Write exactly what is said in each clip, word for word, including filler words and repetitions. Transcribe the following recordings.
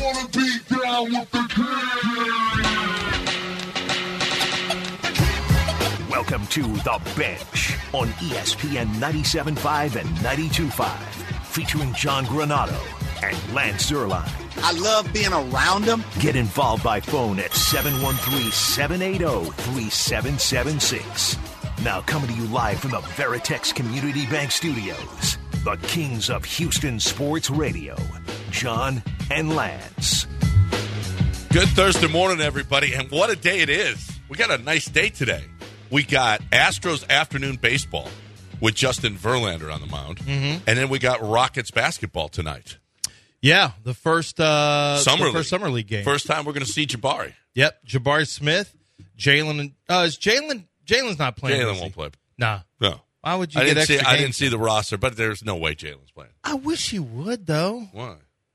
wanna be down with the king. Welcome to The Bench on E S P N ninety-seven point five and ninety-two point five, featuring John Granado and Lance Zierlein. I love being around them. Get involved by phone at seven one three, seven eight zero, three seven seven six. Now coming to you live from the Veritex Community Bank Studios, the kings of Houston sports radio, John and Lance. Good Thursday morning, everybody, and what a day it is. We got a nice day today. We got Astros afternoon baseball with Justin Verlander on the mound, mm-hmm. and then we got Rockets basketball tonight. Yeah, the first uh, summer, the league. first summer league game. First time we're going to see Jabari. Yep, Jabari Smith, Jalen. Uh, is Jalen? Jalen's not playing. Jalen won't play. Nah, no. Why would you I get didn't extra see. games? I didn't see the roster, but there's no way Jalen's playing. I wish you would, though. Why?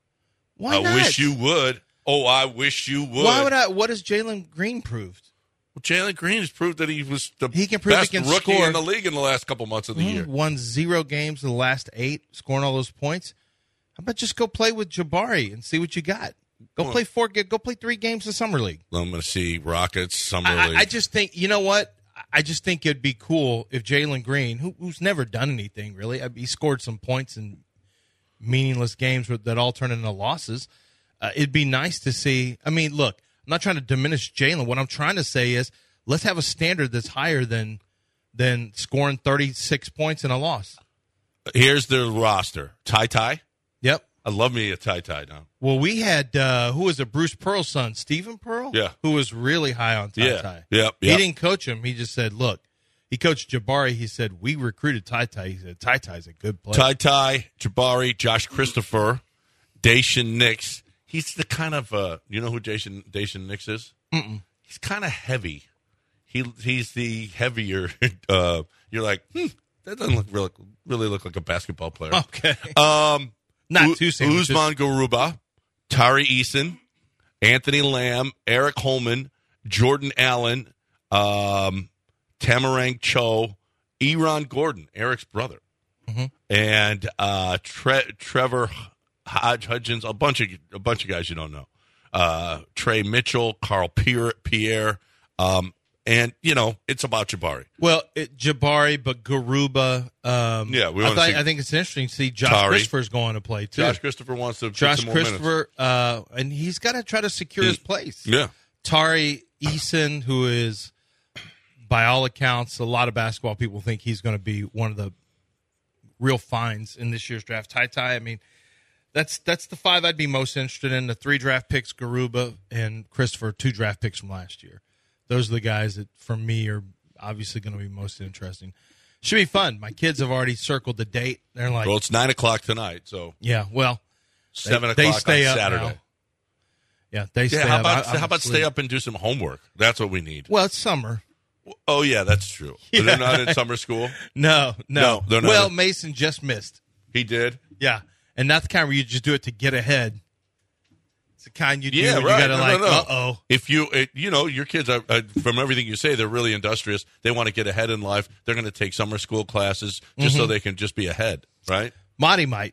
Why I not? wish you would. Oh, I wish you would. Why would I? What has Jalen Green proved? Well, Jalen Green has proved that he was the He can prove best he can rookie score. in the league in the last couple months of the Mm-hmm. year. Won zero games in the last eight, scoring all those points. How about just go play with Jabari and see what you got? Go Well, play four. Go play three games of summer league. I'm going to see Rockets summer I, league. I just think you know what. I just think it'd be cool if Jalen Green, who, who's never done anything really, he scored some points in meaningless games that all turn into losses. Uh, it'd be nice to see. I mean, look, I'm not trying to diminish Jalen. What I'm trying to say is let's have a standard that's higher than than scoring thirty-six points in a loss. Here's their roster. Ty Ty. Yep. I love me a Ty Ty now. Well, we had, uh, who was it, Bruce Pearl's son, Stephen Pearl? Yeah. Who was really high on Ty Yeah. Ty. Yep, He yep. didn't coach him. He just said, look, he coached Jabari. He said, we recruited Ty Ty. He said, Ty Ty's a good player. Ty Ty, Jabari, Josh Christopher, Dacian Nix. He's the kind of, uh, you know who Dacian, Dacian Nix is? Mm-mm. He's kind of heavy. He He's the heavier. Uh, you're like, hmm, that doesn't look really, really look like a basketball player. Okay. Um, Not U- too sandwiches. Usman Garuba, Tari Eason, Anthony Lamb, Eric Holman, Jordan Allen, um, Tamarang Cho, Eron Gordon, Eric's brother, Mm-hmm. and uh, Tre- Trevor Hodge Hudgens, a bunch of a bunch of guys you don't know, uh, Trey Mitchell, Carl Pierre, Pierre, um, and you know it's about Jabari. Well, it, Jabari, but Garuba. Um, Yeah, we I, wanna thought- see I think it's interesting to see Josh Tari. Christopher's going to play, too. Josh Christopher wants to Josh get some more minutes. Christopher, uh, and he's got to try to secure his place. Yeah. Tari Eason, who is, by all accounts, a lot of basketball people think he's going to be one of the real finds in this year's draft. Ty Ty, I mean, that's that's the five I'd be most interested in. The three draft picks, Garuba and Christopher, two draft picks from last year. Those are the guys that, for me, are obviously going to be most interesting. Should be fun. My kids have already circled the date. They're like, Well, it's nine o'clock tonight, so yeah, well, seven they o'clock stay on up Saturday. now. yeah, they stay Yeah, how up. about I- I'm how about asleep. stay up and do some homework? That's what we need. Well, it's summer. Oh yeah, that's true. But They're not in summer school. No, no. No, they're not. Well, Mason just missed. He did. Yeah, and that's the kind where you just do it to get ahead. It's the kind you do. Yeah, when right. You got to No, like, no, no. uh oh. If you, it, you know, your kids are, uh, from everything you say, they're really industrious. They want to get ahead in life. They're going to take summer school classes just Mm-hmm. so they can just be ahead, right? Monty might.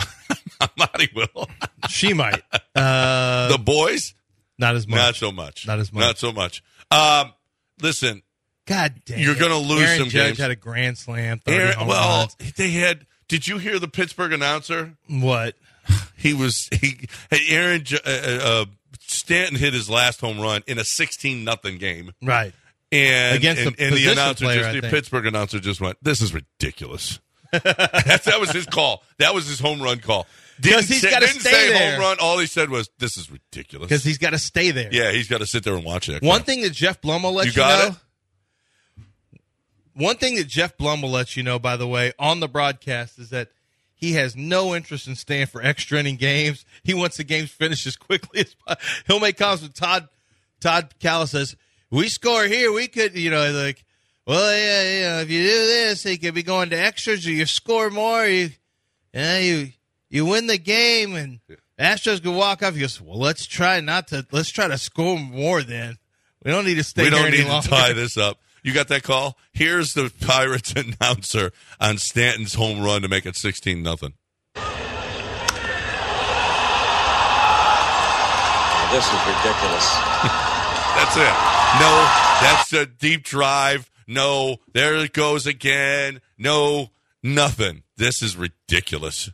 Monty will. She might. Uh, The boys, not as much. not so much. Not as much. Not so much. Um, listen, God damn. You're it. gonna lose Aaron some Judge games. had a grand slam. thirty Aaron, home well, runs. they had. Did you hear the Pittsburgh announcer? What? He was he. Aaron Ju- uh, uh, Stanton hit his last home run in a sixteen nothing game. Right. And, Against and, the and the position announcer player, just I the think. Pittsburgh announcer just went, "This is ridiculous." that, that was his call. That was his home run call. Didn't he's say, gotta didn't stay say there. home run. All he said was, "This is ridiculous." Because he's got to stay there. Yeah, he's got to sit there and watch it. One thing that Jeff Blum will let You you, got know. it? One thing that Jeff Blum will let you know, by the way, on the broadcast is that he has no interest in staying for extra inning games. He wants the games finished as quickly as possible. He'll make comments with Todd. Todd Callis says, "We score here. We could, you know, like, well, yeah, yeah. If you do this, he could be going to extras, or you score more. You, yeah, you, you win the game, and Astros could walk off." He goes, "Well, let's try not to. Let's try to score more. Then we don't need to stay. We here don't any need to longer." tie this up. You got that call? Here's the Pirates announcer on Stanton's home run to make it sixteen nothing. Oh, this is ridiculous. That's it. No, that's a deep drive. No, there it goes again. No, nothing. This is ridiculous.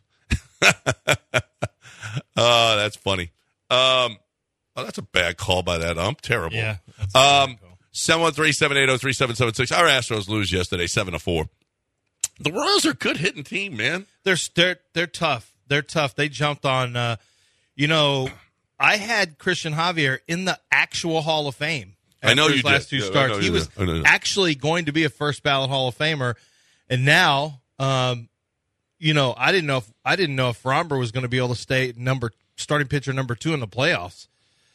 Oh, that's funny. Um, oh, that's a bad call by that ump. Terrible. Yeah. Um, seven one three, seven eight zero, three seven seven six. Our Astros lose yesterday, seven to four. The Royals are a good hitting team, man. They're they're they're tough. They're tough. They jumped on. Uh, you know, I had Christian Javier in the actual Hall of Fame. I know his you last did. two Yeah, starts. I know He you was did. I know you did. actually going to be a first ballot Hall of Famer, and now, um, you know, I didn't know if I didn't know if Fromber was going to be able to stay number starting pitcher number two in the playoffs.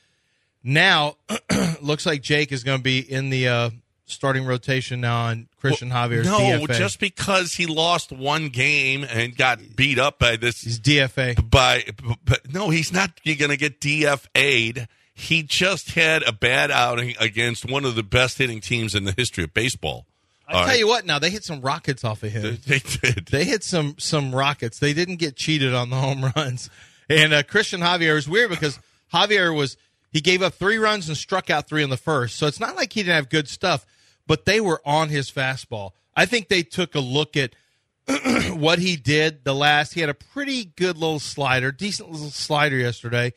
Now, looks like Jake is going to be in the uh, starting rotation now on Christian Well, Javier's no, D F A. just because he lost one game and got beat up by this. He's D F A. By, but no, he's not going to get D F A'd. He just had a bad outing against one of the best hitting teams in the history of baseball. I'll tell you what, now, they hit some rockets off of him. They, they did. They hit some some rockets. They didn't get cheated on the home runs. And uh, Christian Javier is weird because Javier was he gave up three runs and struck out three in the first. So it's not like he didn't have good stuff, but they were on his fastball. I think they took a look at what he did the last. He had a pretty good little slider, decent little slider yesterday,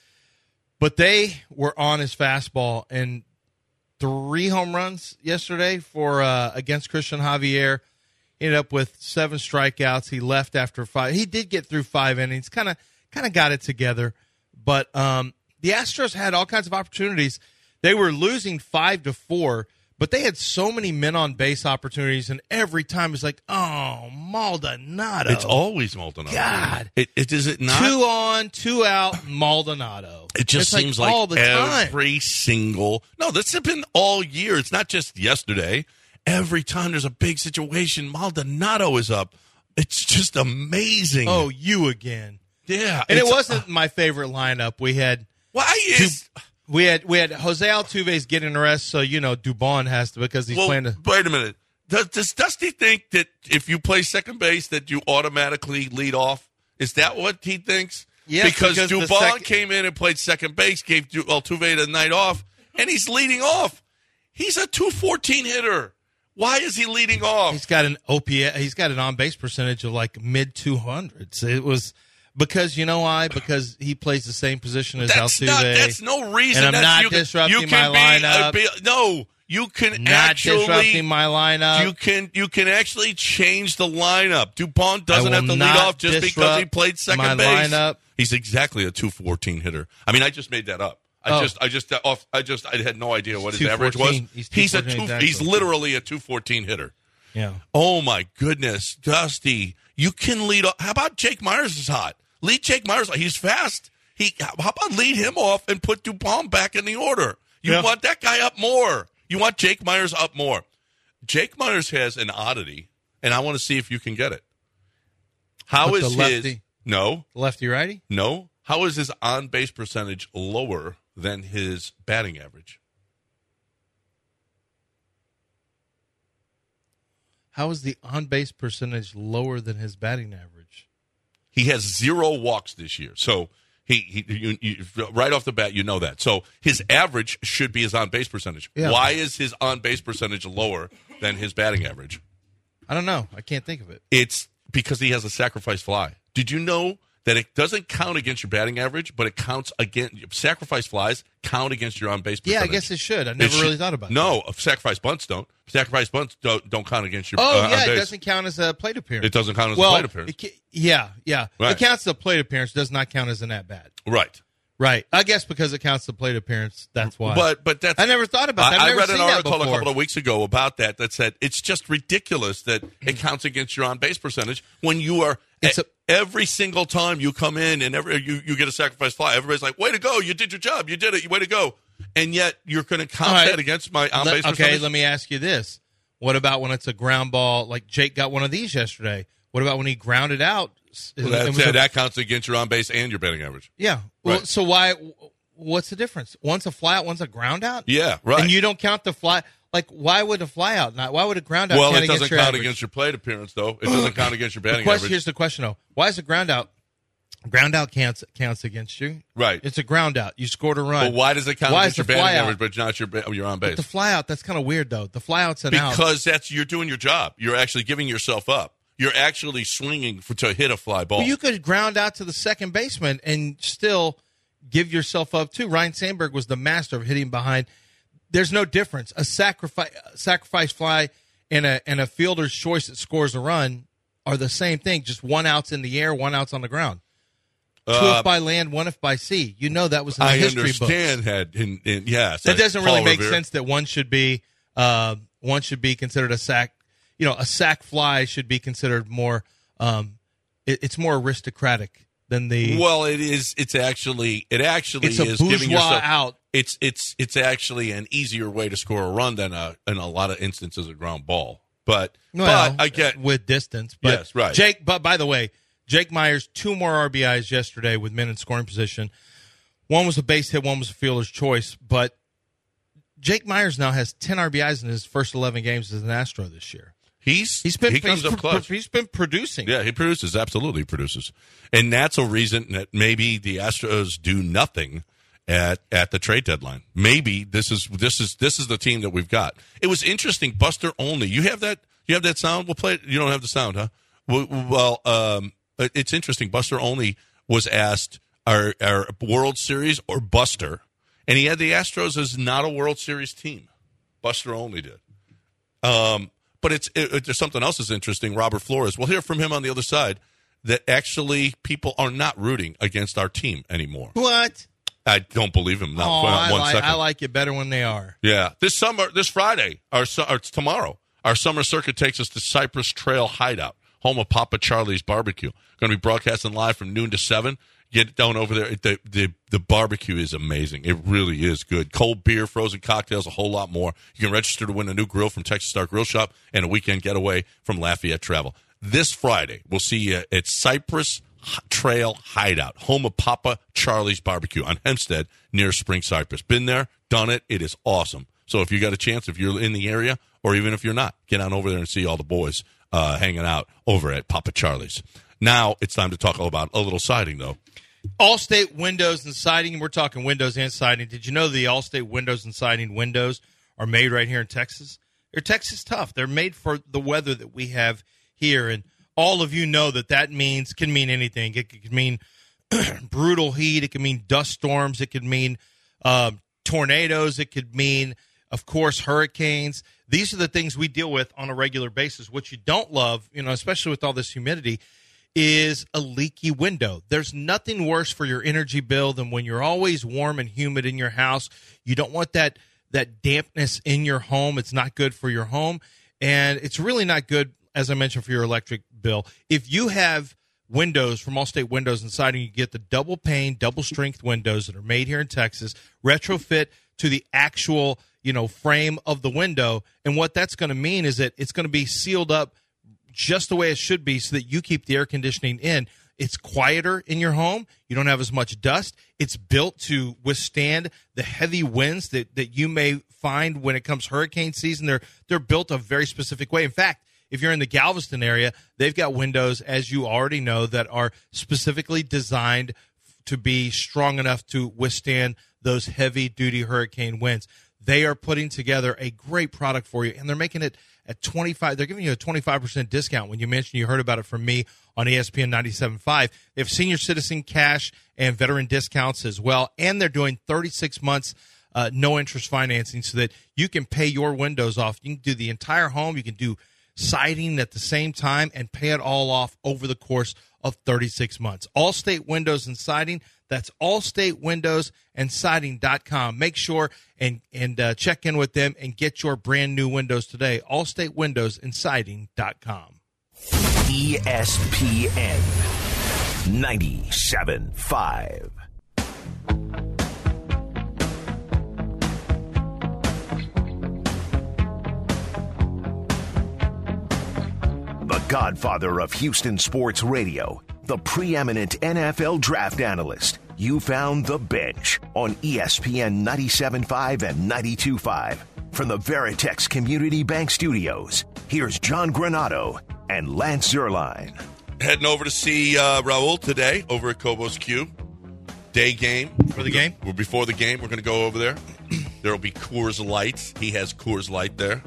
but they were on his fastball and three home runs yesterday for uh, against Christian Javier. Ended up with seven strikeouts. He left after five. He did get through five innings. Kind of, kind of got it together. But um, the Astros had all kinds of opportunities. They were losing five to four, but they had so many men on base opportunities, and every time it's like, oh, Maldonado. It's always Maldonado. God. It, it is it not? Two on, two out, Maldonado. It just It's seems like, like all the time. every single. No, this has been all year. It's not just yesterday. Every time there's a big situation, Maldonado is up. It's just amazing. Oh, you again. yeah, And it it's- wasn't my favorite lineup. We had Why is we had we had Jose Altuve's getting a rest, so you know Dubon has to because he's well? playing. The, Wait a minute. Does, does Dusty think that if you play second base that you automatically lead off? Is that what he thinks? Yes, because, because the Dubon sec- came in and played second base, gave Du- Altuve the night off, and he's leading off. He's a two fourteen hitter. Why is he leading off? he's got an O P S. He's got an on base percentage of like mid two hundreds. It was because you know why? Because he plays the same position as That's Altuve. not. That's no reason. And I'm that's, not you can, disrupting you can my be, lineup. uh, be- no, you can not actually. disrupting my lineup. You can you can actually change the lineup. Dupont doesn't I have will to lead not off just because he disrupt played second my base. lineup. He's exactly a two fourteen hitter. I mean, I just made that up. I Oh. just I just uh, off. I just I had no idea what He's his average was. two fourteen. He's He's a two fourteen two. He's exactly. literally a two fourteen hitter. yeah. Oh my goodness, Dusty, you can lead off. How about Jake Myers is hot? Lead Jake Myers. He's fast. He. How about lead him off and put Dupont back in the order? You Yeah. want that guy up more. You want Jake Myers up more. Jake Myers has an oddity, and I want to see if you can get it. How With is the his lefty? no Lefty righty. no? How is his on base percentage lower than his batting average? How is the on base percentage lower than his batting average? He has zero walks this year. So he, he you, you, right off the bat, you know that. So his average should be his on base percentage. Yeah. Why is his on base percentage lower than his batting average? I don't know. I can't think of it. It's because he has a sacrifice fly. Did you know that it doesn't count against your batting average, but it counts against sacrifice flies count against your on base percentage? Yeah, I guess it should. I It never should- really thought about No, sacrifice bunts don't. Sacrifice bunts don't, don't count against your. that. Oh, uh, yeah, on it base. doesn't count as a plate appearance. It doesn't count as well, a plate appearance. it ca- yeah, yeah. Right. It counts as a plate appearance. Does not count as an at bat. Right. Right. I guess because it counts the plate appearance. That's why. But but that's I never thought about that. I, I've I never read an seen that article a before. couple of weeks ago about that that said it's just ridiculous that it counts against your on base percentage when you are It's e- a- every single time you come in and every you, you get a sacrifice fly. Everybody's like, "Way to go! You did your job. You did it. Way to go!" And yet you're going to count All right. that against my on Let- base okay, percentage. let me ask you this. What about when it's a ground ball? Like Jake got one of these yesterday. What about when he grounded out? Well, It that's was it. a- that counts against your on base and your batting average. yeah. Well, Right. so why? What's the difference? One's a fly out, one's a ground out. Yeah, right. And you don't count the fly. Like, why would a fly out not? Why would a ground out well, count it against doesn't your count average? against your plate appearance, though. It doesn't count against your The batting question, average. here's the question, though. Why is a ground out Ground out counts counts against you. Right. It's a ground out. You scored a run. But why does it count Why against is your the batting fly average, out? but not your ba- you're on base? The fly out, that's kind of weird, though. The fly out's an out. Because that's you're doing your job. You're actually giving yourself up. You're actually swinging for, to hit a fly ball. Well, you could ground out to the second baseman and still give yourself up, too. Ryan Sandberg was the master of hitting behind. There's no difference. A sacrifice sacrifice fly and a, and a fielder's choice that scores a run are the same thing. Just one out's in the air, one out's on the ground. Two Uh, if by land, one if by sea. You know that was in the I history understand books. that. In, in, yes, It doesn't really Paul make Revere. sense that one should be uh, one should be considered a sack. You know, a sack fly should be considered more. Um, it, it's more aristocratic than the. Well, it is. It's actually. It actually It's a is giving bourgeois yourself out. It's it's it's actually an easier way to score a run than a in a lot of instances a ground ball. But Well, but I get with distance. But Yes, right. Jake, but by the way, Jake Myers, two more R B Is yesterday with men in scoring position. One was a base hit, one was a fielder's choice. But Jake Myers now has ten R B Is in his first eleven games as an Astro this year. he's He's been he comes he's, up clutch. he's been producing. Yeah, he produces. Absolutely produces. And that's a reason that maybe the Astros do nothing at at the trade deadline. Maybe this is this is this is the team that we've got. It was interesting. Buster Olney. You have that you have that sound? We'll play it. You don't have the sound, huh? Well, well um, it's interesting. Buster Olney was asked our our World Series or Buster, and he had the Astros as not a World Series team. Buster Olney did. Um But it's it, it, there's something else that's interesting. Robert Flores. We'll hear from him on the other side that actually people are not rooting against our team anymore. What? I don't believe him. Not Oh, for I one like, second. I like it better when they are. Yeah, this summer, this Friday, our su- or it's tomorrow, our summer circuit takes us to Cypress Trail Hideout, home of Papa Charlie's Barbecue. Going to be broadcasting live from noon to seven. Get down over there. The, the the barbecue is amazing. It really is good. Cold beer, frozen cocktails, a whole lot more. You can register to win a new grill from Texas Star Grill Shop and a weekend getaway from Lafayette Travel. This Friday, we'll see you at Cypress Trail Hideout, home of Papa Charlie's Barbecue on Hempstead near Spring Cypress. Been there, done it. It is awesome. So if you got a chance, if you're in the area, or even if you're not, get on over there and see all the boys uh, hanging out over at Papa Charlie's. Now it's time to talk about a little siding, though. Allstate Windows and Siding. We're talking windows and siding. Did you know the Allstate Windows and Siding windows are made right here in Texas? They're Texas tough. They're made for the weather that we have here, and all of you know that that means can mean anything. It could mean brutal heat. It could mean dust storms. It could mean um, tornadoes. It could mean, of course, hurricanes. These are the things we deal with on a regular basis. What you don't love, you know, especially with all this humidity, is a leaky window. There's nothing worse for your energy bill than when you're always warm and humid in your house. You don't want that that dampness in your home. It's not good for your home, and it's really not good, as I mentioned, for your electric bill. If you have windows from Allstate Windows and Siding, you get the double pane, double strength windows that are made here in Texas, retrofit to the actual, you know, frame of the window. And what that's going to mean is that it's going to be sealed up just the way it should be so that you keep the air conditioning in. It's quieter in your home. You don't have as much dust. It's built to withstand the heavy winds that, that you may find when it comes hurricane season. They're they're built a very specific way. In fact, if you're in the Galveston area, they've got windows, as you already know, that are specifically designed to be strong enough to withstand those heavy-duty hurricane winds. They are putting together a great product for you, and they're making it at twenty-five. They're giving you a twenty-five percent discount. When you mentioned you heard about it from me on E S P N ninety-seven point five, they have senior citizen cash and veteran discounts as well, and they're doing thirty-six months uh, no interest financing so that you can pay your windows off. You can do the entire home. You can do siding at the same time and pay it all off over the course of thirty-six months. Allstate Windows and Siding. That's allstate windows and siding dot com. Make sure and, and uh, check in with them and get your brand new windows today. allstate windows and siding dot com. E S P N ninety-seven point five. The godfather of Houston sports radio, the preeminent N F L draft analyst. You found The Bench on E S P N ninety-seven point five and ninety-two point five. From the Veritex Community Bank Studios, here's John Granato and Lance Zierlein. heading over to see uh, Raul today over at Cobos Q. Day game. For the game? We're before the game. We're going to go over there. There will be Coors Lights. He has Coors Light there.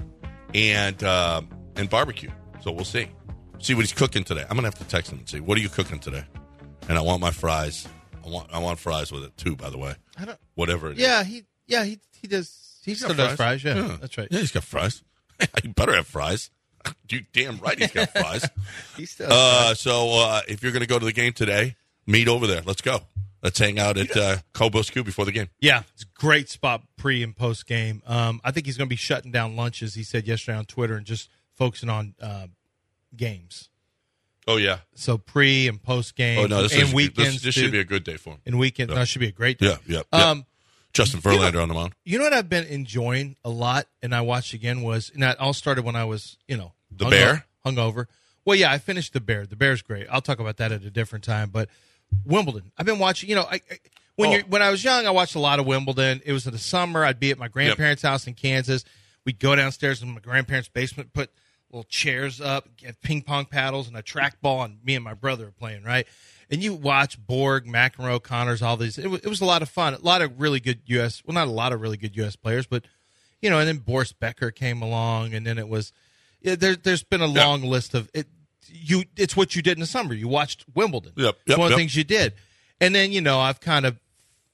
And uh, and barbecue. So we'll see. See what he's cooking today. I'm going to have to text him and see, what are you cooking today? And I want my fries. I want I want fries with it, too, by the way. I don't, Whatever it yeah, is. he yeah, he he does. He He's still got does fries. Yeah, Yeah. that's right. Yeah, he's got fries. You better have fries. You damn right he's got fries. He still Uh, so uh, if you're going to go to the game today, meet over there. Let's go. Let's hang out at uh, Cobos Q before the game. Yeah, it's a great spot pre and post game. Um, I think he's going to be shutting down lunches, he said yesterday on Twitter, and just focusing on uh, games. Oh, yeah. So pre and post game Oh, no, this, and is, weekends. this, this too. should be a good day for him. And weekends. Yeah. No, it should be a great day. Yeah, yeah. yeah. Um, Justin you know- Verlander on the mound. You know what I've been enjoying a lot, and I watched again, was, and that all started when I was, you know, The hungo- Bear? hungover. Well, yeah, I finished The Bear. The Bear's great. I'll talk about that at a different time. But Wimbledon, I've been watching. You know, I, I when Oh. you when I was young, I watched a lot of Wimbledon. It was in the summer. I'd be at my grandparents' house in Kansas. We'd go downstairs in my grandparents' basement, put little chairs up, get ping pong paddles, and a trackball, and me and my brother are playing, right? And you watch Borg, McEnroe, Connors, all these. It was, it was a lot of fun. A lot of really good U S. Well, not a lot of really good U S players, but you know. And then Boris Becker came along, and then it was. Yeah, there, there's been a Yeah. long list of it. You, it's what you did in the summer. You watched Wimbledon. Yep, It's yep, one of the yep. things you did, and then you know I've kind of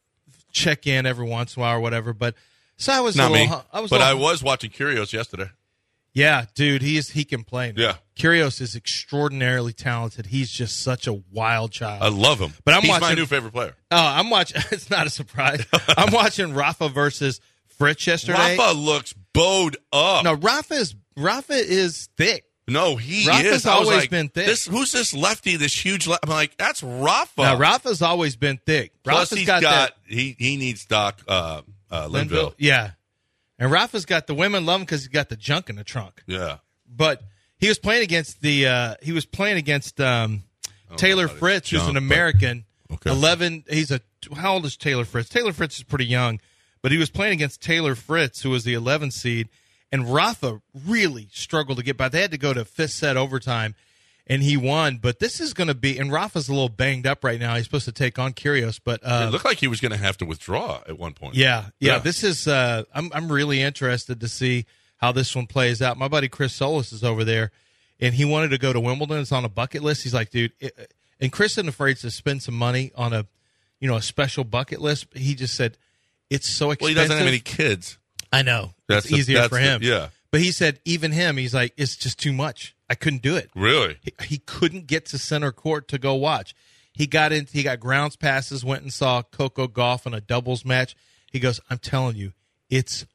check in every once in a while or whatever. But so I was Not a me. little, I was, a but I little- was watching Curios yesterday. yeah, dude, he is he can play. Man. Yeah. Kyrgios is extraordinarily talented. He's just such a wild child. I love him. But I'm He's my watching- new favorite player. oh, I'm watching. It's not a surprise. I'm watching Rafa versus Fritz yesterday. Rafa looks bowed up. No, Rafa is Rafa is thick. No, he Rafa's is. I was always like, been thick. This, who's this lefty? This huge. Le-? I'm like, that's Rafa. Now Rafa's always been thick. Plus, Rafa's he's got, got, that he he needs Doc uh, uh, Linville. Yeah, and Rafa's got the women love him because he's got the junk in the trunk. Yeah. But he was playing against the uh, he was playing against um, Taylor about his Fritz, who's junk, an but- American. Okay. Eleven. He's a how old is Taylor Fritz? Taylor Fritz is pretty young, but he was playing against Taylor Fritz, who was the eleventh seed, and Rafa really struggled to get by. They had to go to fifth set overtime, and he won. But this is going to be, and Rafa's a little banged up right now. He's supposed to take on Kyrgios, but uh, It looked like he was going to have to withdraw at one point. yeah, yeah, Yeah. This is. Uh, I'm I'm really interested to see how this one plays out. My buddy Chris Solis is over there, and he wanted to go to Wimbledon. It's on a bucket list. He's like, dude, it, and Chris isn't afraid to spend some money on a, you know, a special bucket list. He just said it's so expensive. Well, he doesn't have any kids. I know. That's it's the- easier that's for the- him. yeah. But he said even him, he's like, it's just too much. I couldn't do it. Really? He, he couldn't get to center court to go watch. He got in. He got grounds passes. Went and saw Coco Golf in a doubles match. He goes, I'm telling you, it's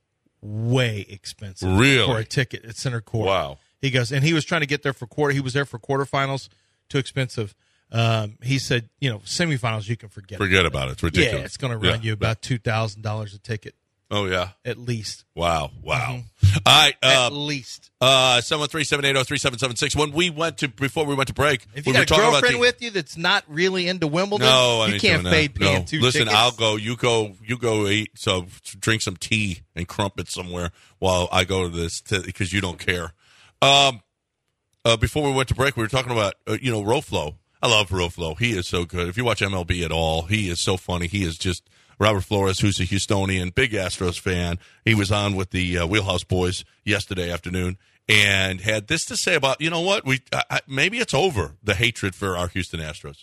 way expensive Really? for a ticket at center court. Wow. He goes, and he was trying to get there for quarter. He was there for quarterfinals. Too expensive. Um, he said, you know, semifinals you can forget. Forget about it. It's ridiculous. Yeah, it's going to run Yeah. you about two thousand dollars a ticket Oh, yeah. at least. Wow. Wow. All right. Uh, at least. uh, seven one three, seven eight zero, three seven seven six. When we went to, before we went to break, If we you were got a talking about girlfriend the- with you that's not really into Wimbledon, No, I you ain't can't doing fade that. paying No. two Listen, tickets. I'll go. You go. You go eat. So drink some tea and crumpets somewhere while I go to this because you don't care. Um, uh, before we went to break, we were talking about uh, you know Roflo. I love Roflo. He is so good. If you watch M L B at all, he is so funny. He is just Robert Flores, who's a Houstonian, big Astros fan. He was on with the uh, Wheelhouse Boys yesterday afternoon and had this to say about you know what we I, I, maybe it's over the hatred for our Houston Astros.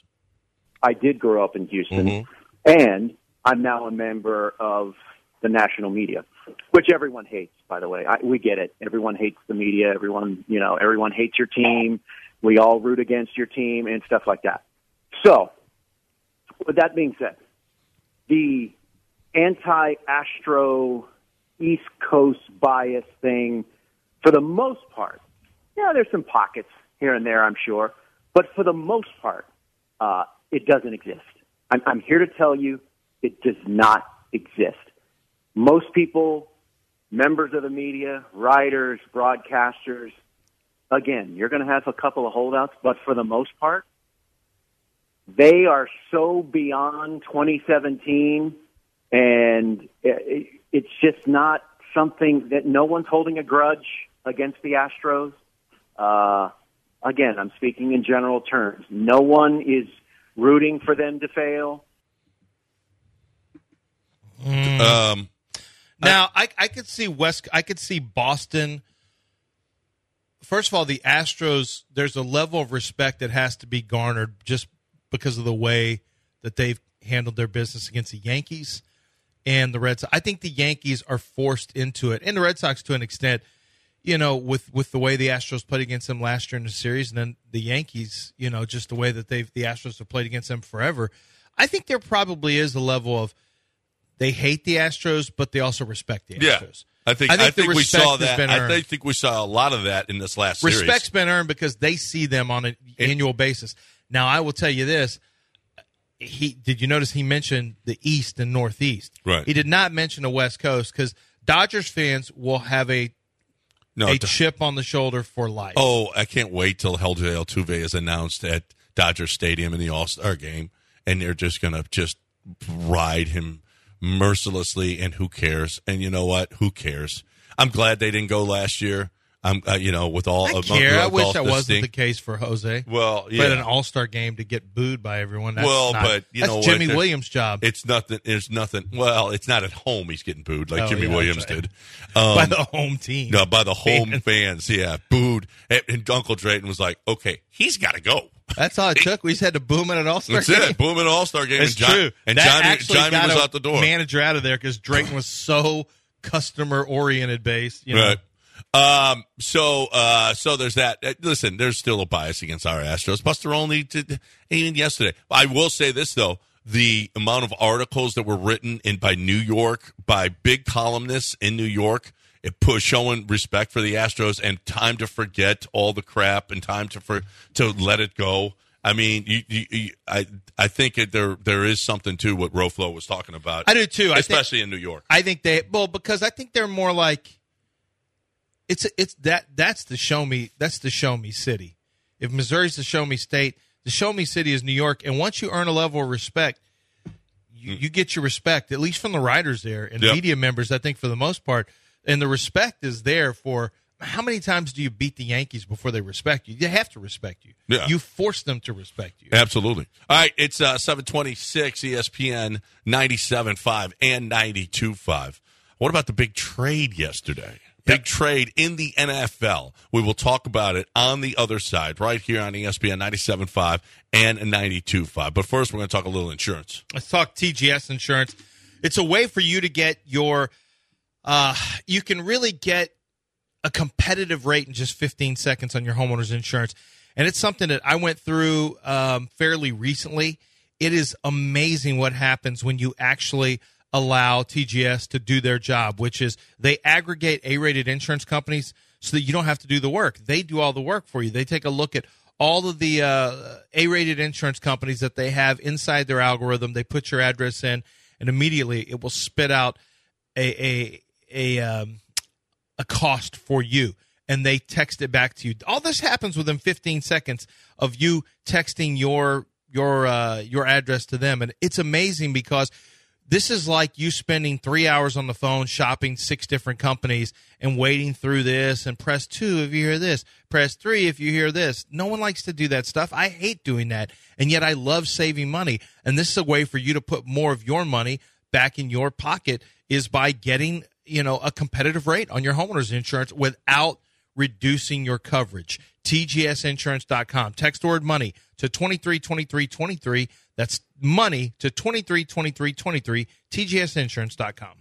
I did grow up in Houston, Mhm. and I'm now a member of the national media, which everyone hates, by the way. I, we get it. Everyone hates the media. Everyone, you know, everyone hates your team. We all root against your team and stuff like that. So, with that being said, the anti-Astro East Coast bias thing, for the most part, yeah, there's some pockets here and there, I'm sure, but for the most part, uh, it doesn't exist. I'm, I'm here to tell you it does not exist. Most people, members of the media, writers, broadcasters, again, you're going to have a couple of holdouts, but for the most part, they are so beyond twenty seventeen, and it, it's just not something that no one's holding a grudge against the Astros. Uh, again, I'm speaking in general terms. No one is rooting for them to fail. Mm. Um, now, I, I could see West. I could see Boston. First of all, the Astros. There's a level of respect that has to be garnered just because of the way that they've handled their business against the Yankees and the Red Sox. I think the Yankees are forced into it, and the Red Sox to an extent. You know, with, with the way the Astros played against them last year in the series, and then the Yankees, you know, just the way that they've the Astros have played against them forever. I think there probably is a level of they hate the Astros, but they also respect the yeah, Astros. I think I think, I think the we respect saw has that. been I earned. think, think we saw a lot of that in this last series. Respect's been earned because they see them on an annual basis. Now, I will tell you this. He did you notice he mentioned the East and Northeast? Right. He did not mention the West Coast because Dodgers fans will have a No, a d- chip on the shoulder for life. Oh, I can't wait till Jose Altuve is announced at Dodger Stadium in the All-Star game, and they're just going to just ride him mercilessly, and who cares? And you know what? Who cares? I'm glad they didn't go last year. I'm, uh, you know, with all I of care. I wish all that the wasn't stink. the case for Jose. Well, yeah. But an All-Star game to get booed by everyone. That's Well, not, but you that's know what? Jimmy There's- Williams' job It's nothing. It's nothing. Well, it's not at home. He's getting booed like Oh, Jimmy yeah, Williams that's right. did. Um, by the home team. no, by the home Fans. fans. Yeah, booed. And, and Uncle Drayton was like, "Okay, he's got to go." That's all it took. We just had to boom at an All-Star That's game. it. Boom at All Star game. It's and John, true. And that Johnny, actually Johnny got was a out the door. manager out of there because Drayton was so customer-oriented based. You know? Right. Um, so, uh, so there's that. Uh, Listen, there's still a bias against our Astros. Buster only did, even yesterday. I will say this, though. The amount of articles that were written in by New York, by big columnists in New York, it put, showing respect for the Astros and time to forget all the crap and time to for, to let it go. I mean, you, you, you, I I think it, there there is something to what Roflo was talking about. I do, too. I Especially think, in New York. I think they – well, because I think they're more like – It's it's that that's the show me that's the show me city. If Missouri's the show me state, the show me city is New York. And once you earn a level of respect, you, you get your respect, at least from the writers there and Yep. media members, I think, for the most part. And the respect is there for how many times do you beat the Yankees before they respect you? They have to respect you. Yeah. You force them to respect you. Absolutely. All right, it's uh, seven twenty-six E S P N ninety-seven point five and ninety-two point five. What about the big trade yesterday? Big Yep. trade in the N F L. We will talk about it on the other side, right here on E S P N ninety-seven point five and ninety-two point five. But first, we're going to talk a little insurance. Let's talk T G S insurance. It's a way for you to get your uh, – you can really get a competitive rate in just fifteen seconds on your homeowner's insurance. And it's something that I went through um, fairly recently. It is amazing what happens when you actually allow T G S to do their job, which is they aggregate A-rated insurance companies so that you don't have to do the work. They do all the work for you. They take a look at all of the uh, A-rated insurance companies that they have inside their algorithm. They put your address in, and immediately it will spit out a a a um, a cost for you, and they text it back to you. All this happens within fifteen seconds of you texting your your uh, your address to them, and it's amazing because this is like you spending three hours on the phone shopping six different companies and waiting through this and press two if you hear this, press three if you hear this. No one likes to do that stuff. I hate doing that, and yet I love saving money. And this is a way for you to put more of your money back in your pocket is by getting, you know, a competitive rate on your homeowner's insurance without reducing your coverage. T G S insurance dot com. Text the word money to twenty-three twenty-three twenty-three. That's money to twenty-three twenty-three twenty-three. T G S insurance dot com.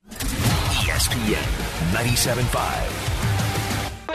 E S P N ninety-seven point five.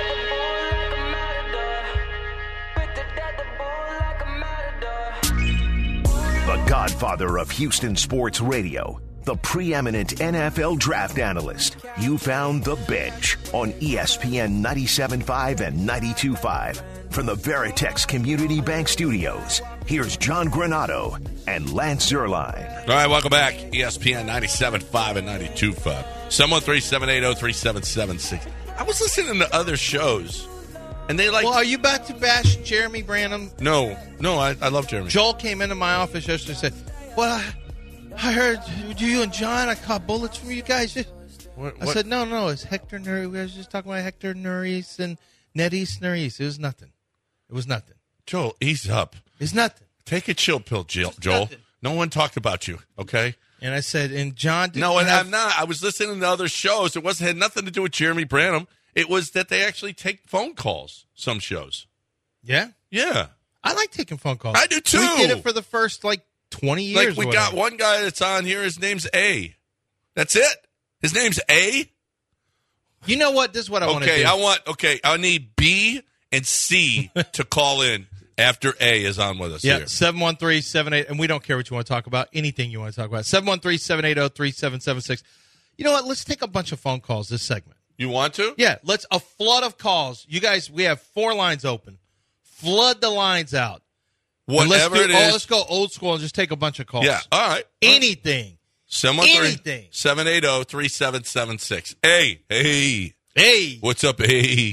The godfather of Houston sports radio, the preeminent N F L draft analyst. You found The Bench on E S P N ninety-seven point five and ninety-two point five. From the Veritex Community Bank Studios, here's John Granado and Lance Zierlein. All right, welcome back. E S P N ninety-seven point five and ninety-two point five. seven one three, seven eight zero, three seven seven six. I was listening to other shows, and they like... Well, are you about to bash Jeremy Branham? No, no, I, I love Jeremy. Joel came into my office yesterday and said, well, I, I heard you and John, I caught bullets from you guys. What, I what- said, no, no, it's Hector Neris. We were just talking about Hector Neris and Netis Neris. It was nothing. It was nothing. Joel, ease up. It's nothing. Take a chill pill, Joel. Joel. nothing. No one talked about you, okay? And I said, and John didn't No, and have- I'm not. I was listening to other shows. It wasn't had nothing to do with Jeremy Branham. It was that they actually take phone calls, some shows. Yeah? Yeah. I like taking phone calls. I do, too. We did it for the first, like, twenty years. Like, we or got whatever. one guy that's on here. His name's A. That's it? His name's A? You know what? This is what I want to do. Okay, I want, okay, I need B and C to call in after A is on with us Yeah, here. seven one three, seven eight, and we don't care what you want to talk about, anything you want to talk about. seven one three, seven eight zero, three seven seven six. You know what? Let's take a bunch of phone calls this segment. You want to? Yeah, let's, a flood of calls. You guys, we have four lines open. Flood the lines out. And Whatever let's do, it oh, is. let's go old school and just take a bunch of calls. Yeah, all right. Anything. seven one three, Anything. seven eight zero, three seven seven six. Hey, hey. Hey. What's up, A?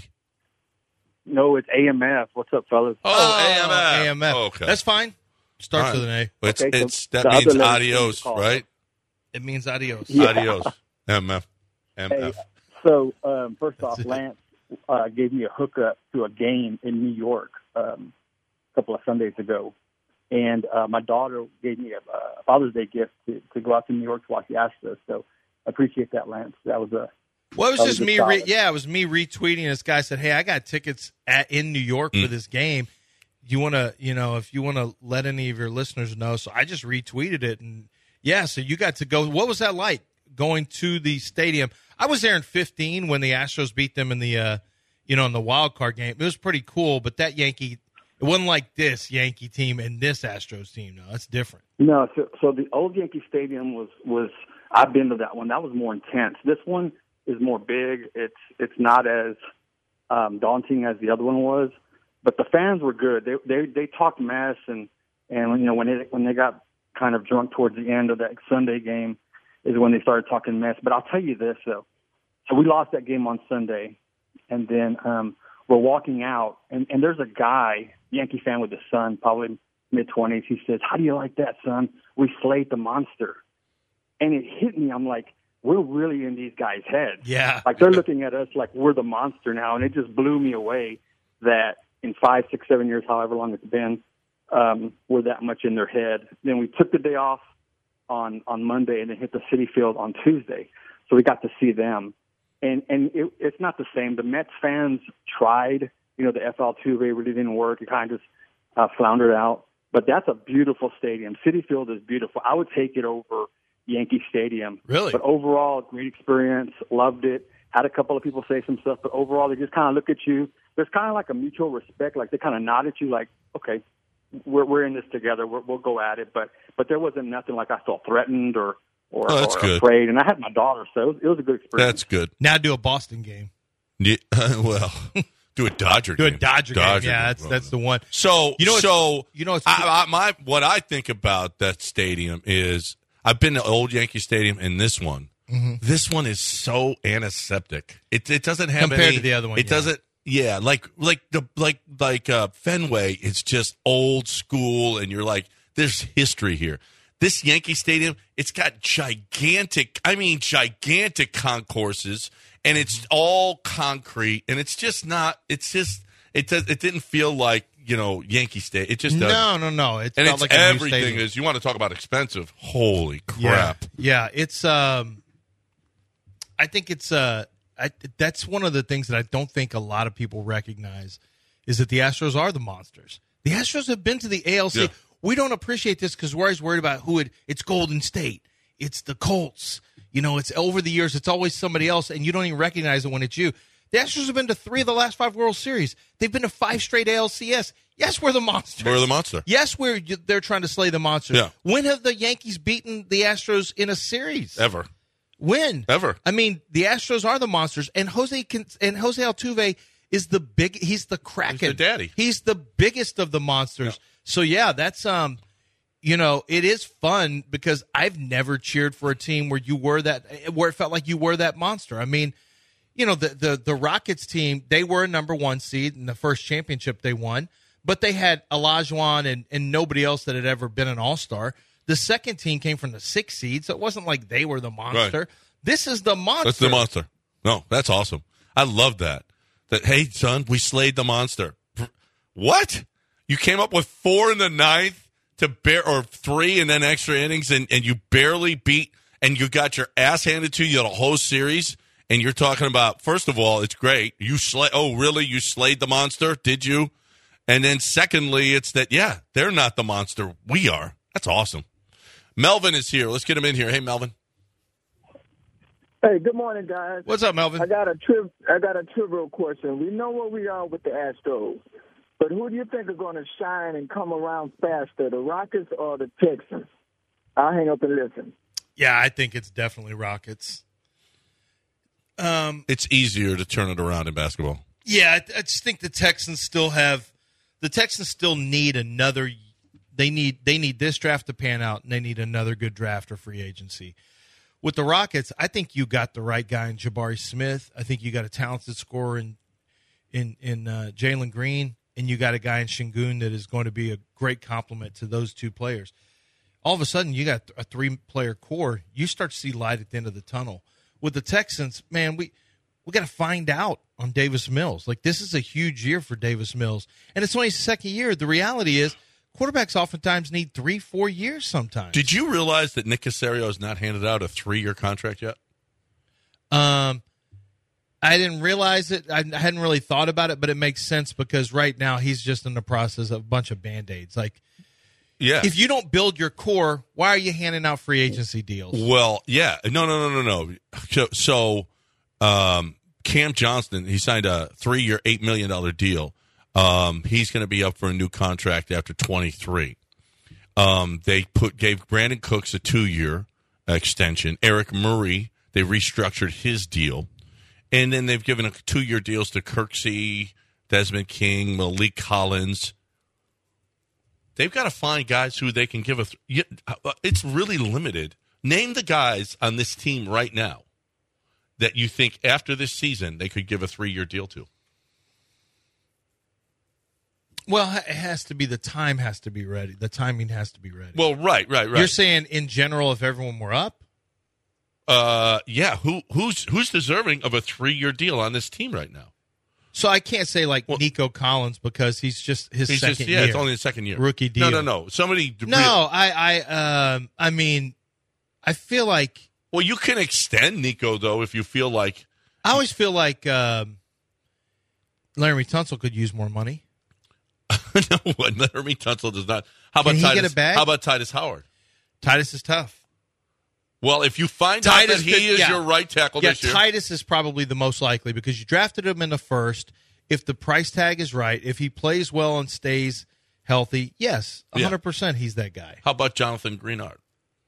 No, it's A M F. What's up, fellas? Oh, A M F. A M F. Oh, okay. That's fine. Starts All with an A. It's, Okay, so it's, that the means other lady adios, called. right? It means adios. Yeah. Adios. M F. M F. Hey, so um, first off, Lance uh, gave me a hookup to a game in New York um, a couple of Sundays ago, and uh, my daughter gave me a, a Father's Day gift to, to go out to New York to watch the Astros. So I appreciate that, Lance. That was a Well, it was That just was a me. Re- solid. yeah, it was me retweeting. This guy said, "Hey, I got tickets at in New York Mm. for this game. You want to, you know, if you want to let any of your listeners know." So I just retweeted it, and yeah, so you got to go. What was that like going to the stadium? I was there in fifteen when the Astros beat them in the, uh, you know, in the wild card game. It was pretty cool, but that Yankee, it wasn't like this Yankee team and this Astros team. No, that's different. No, so, so the old Yankee Stadium was, was I've been to that one. That was more intense. This one is more big. It's it's not as um, daunting as the other one was, but the fans were good. They they they talked mess and and you know when they when they got kind of drunk towards the end of that Sunday game is when they started talking mess. But I'll tell you this though. So we lost that game on Sunday, and then um, we're walking out, and, and there's a guy, Yankee fan with his son, probably mid twenties. He says, "How do you like that, son? We slayed the monster." And it hit me. I'm like, we're really in these guys' heads. Yeah. Like they're looking at us like we're the monster now. And it just blew me away that in five, six, seven years, however long it's been, um, we're that much in their head. Then we took the day off on, on Monday and then hit the Citi Field on Tuesday. So we got to see them. And, and it, it's not the same. The Mets fans tried, you know, the F L two really didn't work. It kind of just uh, floundered out. But that's a beautiful stadium. Citi Field is beautiful. I would take it over Yankee Stadium. Really? But overall, great experience. Loved it. Had a couple of people say some stuff, but overall, they just kind of look at you. There's kind of like a mutual respect. Like they kind of nod at you, like, okay, we're we're in this together. We're, we'll go at it. But but there wasn't nothing like I felt threatened or or, Oh, that's or good. afraid. And I had my daughter, so it was, it was a good experience. That's good. Now do a Boston game. Yeah, well, do a Dodger Do a game. Dodger, game. Dodger Yeah, game. that's that's the one. So, You know what's- so you know what's- I, I, my what I think about that stadium is I've been to old Yankee Stadium and this one. Mm-hmm. This one is so antiseptic. It it doesn't have Compared any, to the other one, It yeah. doesn't. Yeah, like like the like like uh, Fenway. It's just old school, and you're like, there's history here. This Yankee Stadium, it's got gigantic. I mean, gigantic concourses, and it's all concrete, and it's just not. It's just it does. It didn't feel like you know Yankee Stadium. It just doesn't. No, no, no. It's And not it's like a new everything stadium. is. You want to talk about expensive? Holy Yeah, crap! yeah. It's um, I think it's uh, I, that's one of the things that I don't think a lot of people recognize is that the Astros are the monsters. The Astros have been to the A L C. Yeah. We don't appreciate this because we're always worried about who it. It's Golden State. It's the Colts. You know, it's over the years. It's always somebody else, and you don't even recognize it when it's you. The Astros have been to three of the last five World Series. They've been to five straight A L C S. Yes, we're the monsters. We're the monster. Yes, we're they're trying to slay the monsters. Yeah. When have the Yankees beaten the Astros in a series? Ever. When? Ever. I mean, the Astros are the monsters, and Jose Can- and Jose Altuve is the big. He's the Kraken. He's the daddy. He's the biggest of the monsters. So yeah, that's um, you know, it is fun because I've never cheered for a team where you were that where it felt like you were that monster. I mean, you know, the the the Rockets team, they were a number one seed in the first championship they won, but they had Olajuwon and and nobody else that had ever been an All Star. The second team came from the sixth seed, so it wasn't like they were the monster. Right. This is the monster. That's the monster. No, that's awesome. I love that. That hey, son, we slayed the monster. What? You came up with four in the ninth to bear, or three and then extra innings, and, and you barely beat, and you got your ass handed to you the whole series, and you're talking about, first of all, it's great. You slay. Oh, really? You slayed the monster? Did you? And then secondly, it's that, yeah, they're not the monster. We are. That's awesome. Melvin is here. Let's get him in here. Hey, Melvin. Hey, good morning, guys. What's up, Melvin? I got a tri- I got a trivial question. We know where we are with the Astros, but who do you think are going to shine and come around faster, the Rockets or the Texans? I'll hang up and listen. Yeah, I think it's definitely Rockets. Um, It's easier to turn it around in basketball. yeah, I, I just think the Texans still have the Texans still need another. They need they need this draft to pan out, and they need another good draft or free agency. With the Rockets, I think you got the right guy in Jabari Smith. I think you got a talented scorer in in in uh, Jalen Green, and you got a guy in Şengün that is going to be a great complement to those two players. All of a sudden, you got a three-player core. You start to see light at the end of the tunnel. With the Texans, man, we we got to find out on Davis Mills. Like, this is a huge year for Davis Mills, and it's only his second year. The reality is, quarterbacks oftentimes need three, four years sometimes. Did you realize that Nick Caserio has not handed out a three-year contract yet? Um, I didn't realize it. I hadn't really thought about it, but it makes sense because right now he's just in the process of a bunch of Band-Aids. Like, Yeah. if you don't build your core, why are you handing out free agency deals? Well, yeah. No, no, no, no, no. So, so um, Cam Johnston, he signed a three-year, eight million dollars deal. Um, he's going to be up for a new contract after twenty-three. Um, they put gave Brandon Cooks a two-year extension. Eric Murray, they restructured his deal. And then they've given a two-year deals to Kirksey, Desmond King, Malik Collins. They've got to find guys who they can give a th- – it's really limited. Name the guys on this team right now that you think after this season they could give a three-year deal to. Well, it has to be – the time has to be ready. The timing has to be ready. Well, right, right, right. You're saying in general if everyone were up? Uh, yeah. Who who's who's deserving of a three-year deal on this team right now? So I can't say like Well, Nico Collins because he's just his He's second just, yeah, year. it's only the second year. Rookie deal. No, no, no. Somebody. No, I, I, um, I mean, I feel like Well, you can extend Nico though if you feel like. I always feel like um, Laramie Tunsil could use more money. No, Laramie Tunsil does not. How about Can he Titus? get a bag? How about Titus Howard? Titus is tough. Well, if you find Titus out that he could- is yeah. your right tackle Yeah, this year, Titus is probably the most likely because you drafted him in the first. If the price tag is right, if he plays well and stays healthy, yes, one hundred percent he's that guy. how about Jonathan Greenard?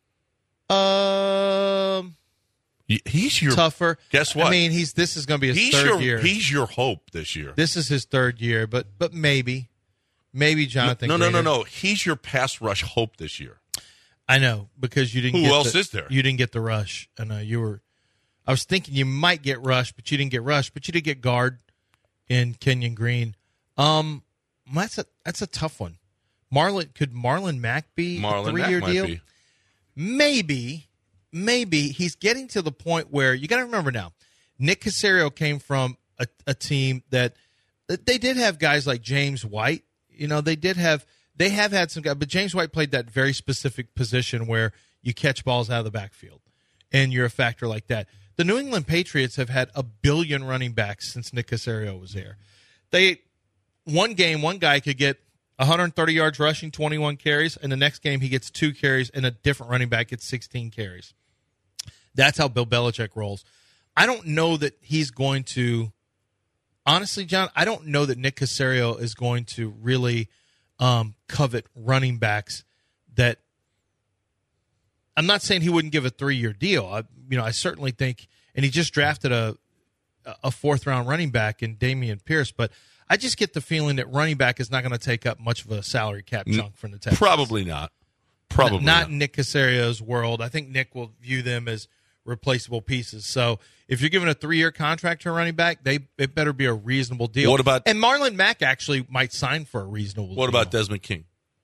Um, He- He's your tougher. Guess what? I mean, he's this is going to be his he's third your year. he's your hope this year. This is his third year, but but maybe, maybe Jonathan. No, no, no, Greenard. no. He's your pass rush hope this year. I know because you didn't. Who get else the, is there? You didn't get the rush, and uh, you were. I was thinking you might get rush, but you didn't get rush, but you did get guard in Kenyon Green. Um, that's a that's a tough one. Marlon could Marlon Mack be Marlon a three-year Mack might deal? be. Maybe, maybe he's getting to the point where you got to remember now. Nick Caserio came from a, a team that they did have guys like James White. You know, they did have they have had some guys, but James White played that very specific position where you catch balls out of the backfield, and you're a factor like that. The New England Patriots have had a billion running backs since Nick Caserio was there. They one game, one guy could get one hundred thirty yards rushing, twenty-one carries, and the next game he gets two carries, and a different running back gets sixteen carries. That's how Bill Belichick rolls. I don't know that he's going to – honestly, John, I don't know that Nick Caserio is going to really um, covet running backs that – I'm not saying he wouldn't give a three-year deal. I, you know, I certainly think – and he just drafted a a fourth-round running back in Dameon Pierce, but – I just get the feeling that running back is not going to take up much of a salary cap chunk from the Texans. Probably not. Probably not, not. not in Nick Caserio's world. I think Nick will view them as replaceable pieces. So if you're giving a three-year contract to a running back, they it better be a reasonable deal. What about- and Marlon Mack actually might sign for a reasonable What deal. about Desmond King?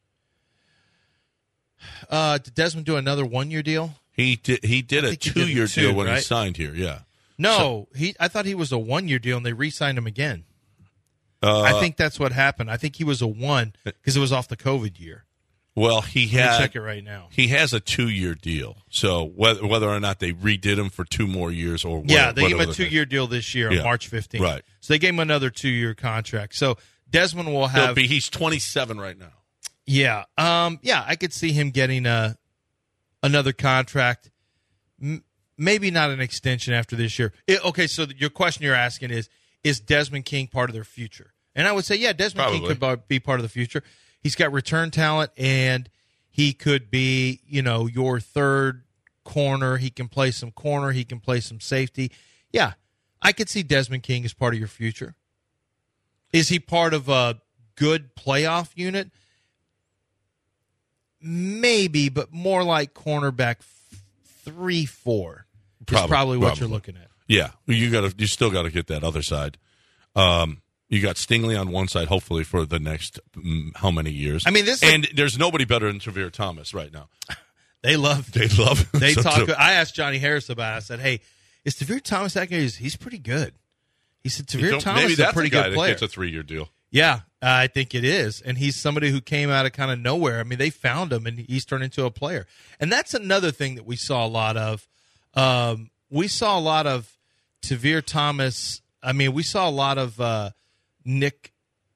Uh, did Desmond do another one-year deal? He did. He did I a think he did two-year two, deal when he right? signed here. Yeah. No, he. I thought he was a one-year deal, and they re-signed him again. Uh, I think that's what happened. I think he was a one because it was off the COVID year. Well, he Let me had check it right now. He has a two-year deal. So whether whether or not they redid him for two more years or whatever, yeah, they gave him a the two-year deal this year Yeah. on March fifteenth. Right. So they gave him another two-year contract. So Desmond will He'll have. be, he's twenty-seven right now. Yeah, um, yeah, I could see him getting a another contract. M- maybe not an extension after this year. It, okay, so your question you're asking is: Is Desmond King part of their future? And I would say, yeah, Desmond Probably. King could be part of the future. He's got return talent, and he could be, you know, your third corner. He can play some corner. He can play some safety. Yeah, I could see Desmond King as part of your future. Is he part of a good playoff unit? Maybe, but more like cornerback f- three, four is Probably, probably what probably. you're looking at. Yeah, you got to. You still got to get that other side. Um, you got Stingley on one side, hopefully for the next mm, how many years? I mean, this and there's nobody better than Tavir Thomas right now. They love. They love. him. They So talk. too. I asked Johnny Harris about it. I said, "Hey, is Tavir Thomas that good? He's, he's pretty good." He said, You "Tavir don't- Thomas maybe is a that's pretty guy good that player." gets a three-year deal. Yeah, I think it is. And he's somebody who came out of kind of nowhere. I mean, they found him, and he's turned into a player. And that's another thing that we saw a lot of. Um, we saw a lot of Tavir Thomas. I mean, we saw a lot of uh, Nick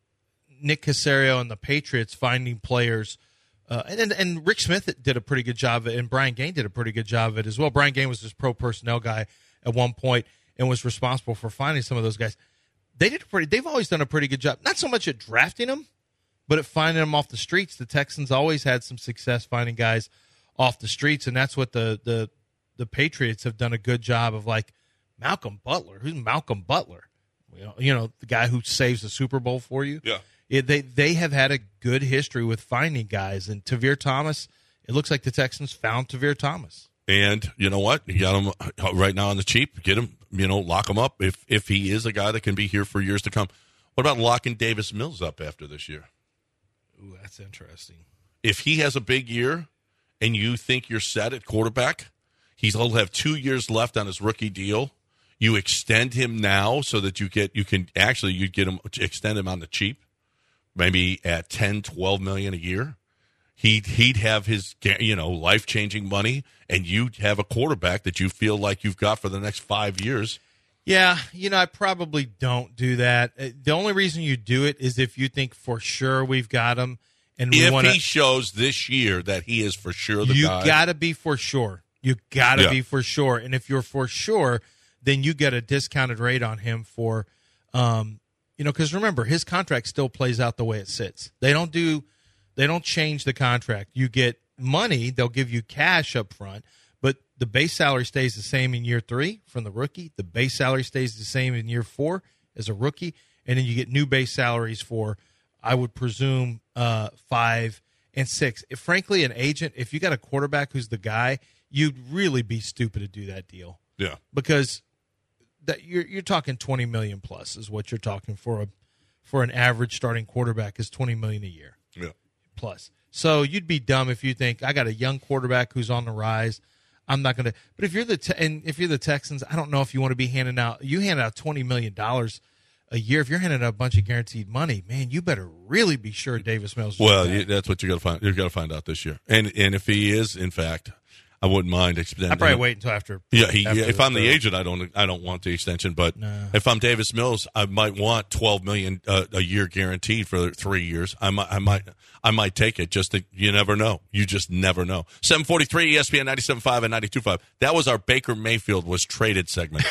Nick Caserio and the Patriots finding players. Uh, and and Rick Smith did a pretty good job of it, and Brian Gaine did a pretty good job of it as well. Brian Gaine was this pro personnel guy at one point and was responsible for finding some of those guys. They did a pretty. They've always done a pretty good job. Not so much at drafting them, but at finding them off the streets. The Texans always had some success finding guys off the streets, and that's what the the the Patriots have done a good job of. Like Malcolm Butler, who's Malcolm Butler? You know, you know the guy who saves the Super Bowl for you. Yeah. It, they they have had a good history with finding guys, and Tavir Thomas. It looks like the Texans found Tavir Thomas. And you know what? You got him right now on the cheap. Get him, you know, lock him up if if he is a guy that can be here for years to come. What about locking Davis Mills up after this year? Ooh, that's interesting. If he has a big year and you think you're set at quarterback, he'll have two years left on his rookie deal. You extend him now so that you get you can actually you get him extend him on the cheap, maybe at ten, twelve million a year. He'd he'd have his you know life changing money, and you'd have a quarterback that you feel like you've got for the next five years. Yeah, you know, I probably don't do that. Uh, The only reason you do it is if you think for sure we've got him, and we If want he shows this year that he is for sure the you guy, got to be for sure. You got to Yeah. be for sure. And if you're for sure, then you get a discounted rate on him for, um, you know, because remember his contract still plays out the way it sits. They don't do, they don't change the contract. You get money. They'll give you cash up front, but the base salary stays the same in year three from the rookie. The base salary stays the same in year four as a rookie, and then you get new base salaries for, I would presume, uh, five and six. If, frankly, an agent, if you got a quarterback who's the guy, you'd really be stupid to do that deal. yeah, Because that you're you're talking twenty million plus is what you're talking for a for an average starting quarterback is twenty million a year yeah. plus. So you'd be dumb if you think I got a young quarterback who's on the rise. I'm not going to. But if you're the te- and if you're the Texans, I don't know if you want to be handing out. You hand out twenty million dollars a year. If you're handing out a bunch of guaranteed money, man, you better really be sure Davis Mills. is Well, back. you, that's what you got to find. You got to find out this year. And and if he is, in fact, I wouldn't mind extending. I'd probably him. wait until after. Yeah, he, after yeah, if I'm the third. agent, I don't, I don't want the extension. But No. if I'm Davis Mills, I might want twelve million uh, a year guaranteed for three years. I might, I might, I might take it. Just to, you never know. You just never know. seven forty-three E S P N ninety-seven point five and ninety-two point five. That was our Baker Mayfield was traded segment.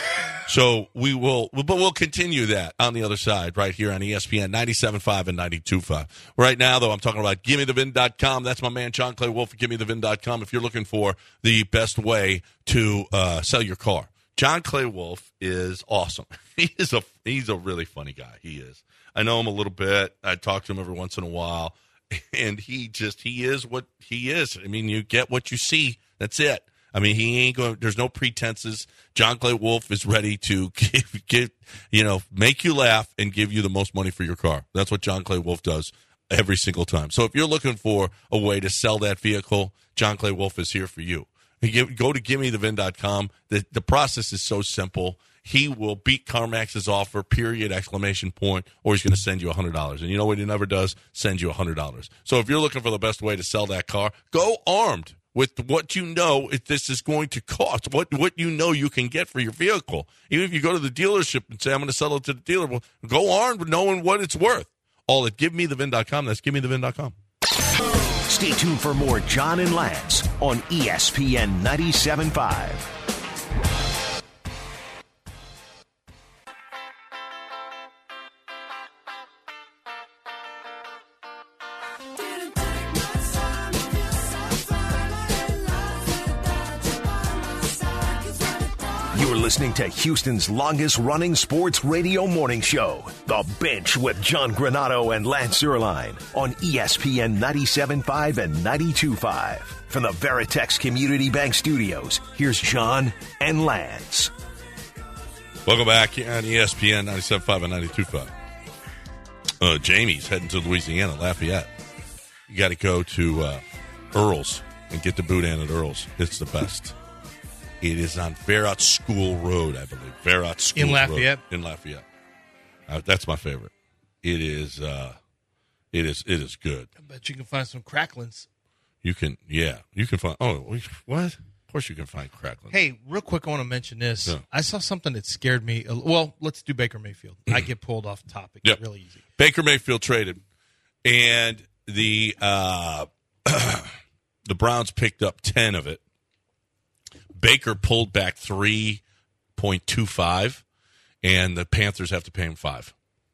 So we will, but we'll continue that on the other side right here on E S P N ninety-seven point five and ninety-two point five. Right now, though, I'm talking about gimme the vin dot com. That's my man, John Clay Wolf, gimme the vin dot com. If you're looking for the best way to uh, sell your car, John Clay Wolf is awesome. He is a he's a really funny guy. He is. I know him a little bit. I talk to him every once in a while, and he just he is what he is. I mean, you get what you see. That's it. I mean, he ain't going. There's no pretenses. John Clay Wolf is ready to give, give, you know, make you laugh and give you the most money for your car. That's what John Clay Wolf does every single time. So if you're looking for a way to sell that vehicle, John Clay Wolf is here for you. Go to gimme the vin dot com. The the process is so simple. he will beat CarMax's offer, period, exclamation point, or he's going to send you one hundred dollars. And you know what he never does? Send you one hundred dollars. So if you're looking for the best way to sell that car, go armed with what you know if this is going to cost, what what you know you can get for your vehicle. Even if you go to the dealership and say, I'm going to sell it to the dealer, well, go armed with knowing what it's worth. All at give me the vin dot com. That's give me the vin dot com. Stay tuned for more John and Lance on E S P N ninety-seven point five. You're listening to Houston's longest-running sports radio morning show, The Bench with John Granato and Lance Zierlein on E S P N ninety-seven point five and ninety-two point five. From the Veritex Community Bank Studios, here's John and Lance. Welcome back here on E S P N ninety-seven point five and ninety-two point five. Uh, Jamie's heading to Louisiana, Lafayette. You got to go to uh, Earl's and get the boudin at Earl's. It's the best. It is on Verot School Road, I believe. Verot School in Lafayette. Road in Lafayette. Uh, that's my favorite. It is. Uh, it is. It is good. I bet you can find some cracklins. You can. Yeah, you can find. Oh, what? Of course, you can find cracklins. Hey, real quick, I want to mention this. Yeah. I saw something that scared me. Well, let's do Baker Mayfield. I get pulled off topic. Yep. Really easy. Baker Mayfield traded, and the uh, the Browns picked up ten of it. Baker pulled back three point two five, and the Panthers have to pay him five.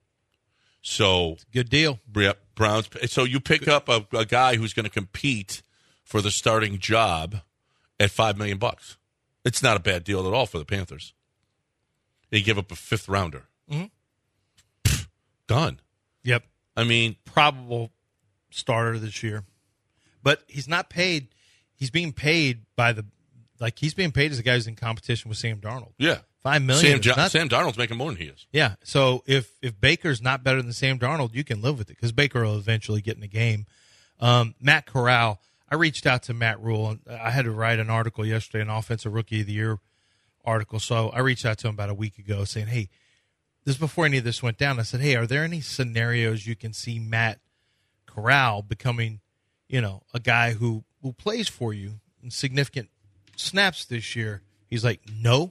So good deal. Yep, Browns. So you pick up a, a guy who's going to compete for the starting job at five million bucks. It's not a bad deal at all for the Panthers. They give up a fifth rounder. Mm-hmm. Pfft, done. Yep. I mean, probable starter this year, but he's not paid. He's being paid by the. Like, he's being paid as a guy who's in competition with Sam Darnold. Yeah. Five million. Sam, jo- not, Sam Darnold's making more than he is. Yeah. So if, if Baker's not better than Sam Darnold, you can live with it because Baker will eventually get in the game. Um, Matt Corral, I reached out to Matt Rule. I had to write an article yesterday, an Offensive Rookie of the Year article. So I reached out to him about a week ago saying, hey, this is before any of this went down. I said, hey, are there any scenarios you can see Matt Corral becoming, you know, a guy who, who plays for you in significant snaps this year? He's like, no,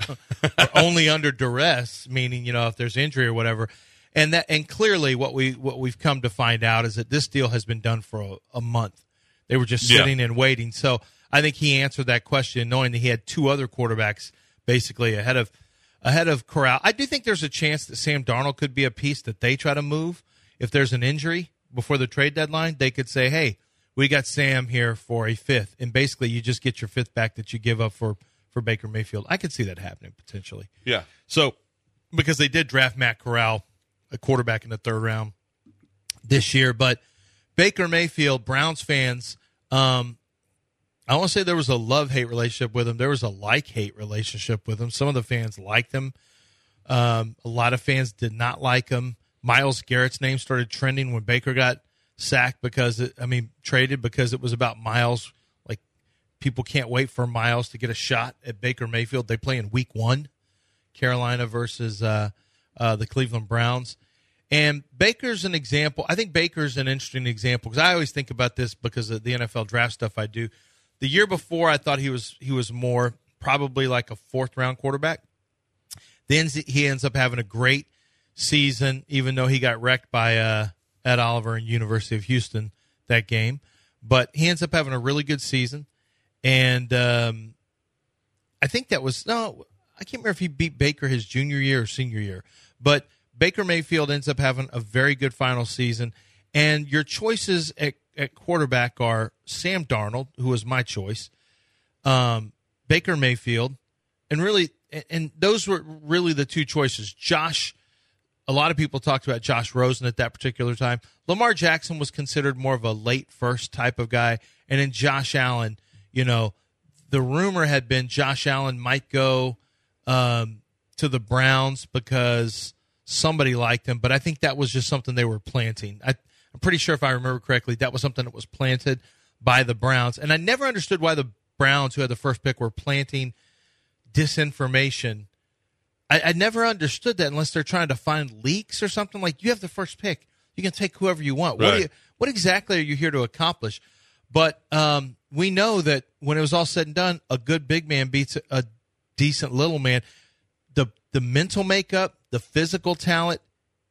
only under duress, meaning, you know, if there's injury or whatever. And that, and clearly what we, what we've come to find out is that this deal has been done for a, a month. They were just sitting yeah. and waiting. So I think he answered that question knowing that he had two other quarterbacks basically ahead of, ahead of Corral. I do think there's a chance that Sam Darnold could be a piece that they try to move. If there's an injury before the trade deadline, they could say, hey, we got Sam here for a fifth, and basically you just get your fifth back that you give up for, for Baker Mayfield. I could see that happening potentially. Yeah. So, because they did draft Matt Corral, a quarterback in the third round this year, but Baker Mayfield, Browns fans, um, I want to say there was a love-hate relationship with him. There was a like-hate relationship with him. Some of the fans liked him. Um, a lot of fans did not like him. Myles Garrett's name started trending when Baker got sacked because it, I mean traded because it was about Myles. Like, people can't wait for Myles to get a shot at Baker Mayfield. They play in week one, Carolina versus uh, uh, the Cleveland Browns. And Baker's an example. I think Baker's an interesting example because I always think about this because of the N F L draft stuff I do. The year before, I thought he was he was more probably like a fourth round quarterback. Then he ends up having a great season, even though he got wrecked by uh, Ed Oliver and University of Houston that game. But he ends up having a really good season. And um, I think that was, no, I can't remember if he beat Baker his junior year or senior year. But Baker Mayfield ends up having a very good final season. And your choices at, at quarterback are Sam Darnold, who was my choice, um, Baker Mayfield, and really, and those were really the two choices. Josh, a lot of people talked about Josh Rosen at that particular time. Lamar Jackson was considered more of a late first type of guy. And then Josh Allen, you know, the rumor had been Josh Allen might go um, to the Browns because somebody liked him. But I think that was just something they were planting. I, I'm pretty sure if I remember correctly, that was something that was planted by the Browns. And I never understood why the Browns, who had the first pick, were planting disinformation I, I never understood that unless they're trying to find leaks or something. Like, you have the first pick. You can take whoever you want. What, Right. do you, what exactly are you here to accomplish? But um, we know that when it was all said and done, a good big man beats a, a decent little man. The the mental makeup, the physical talent,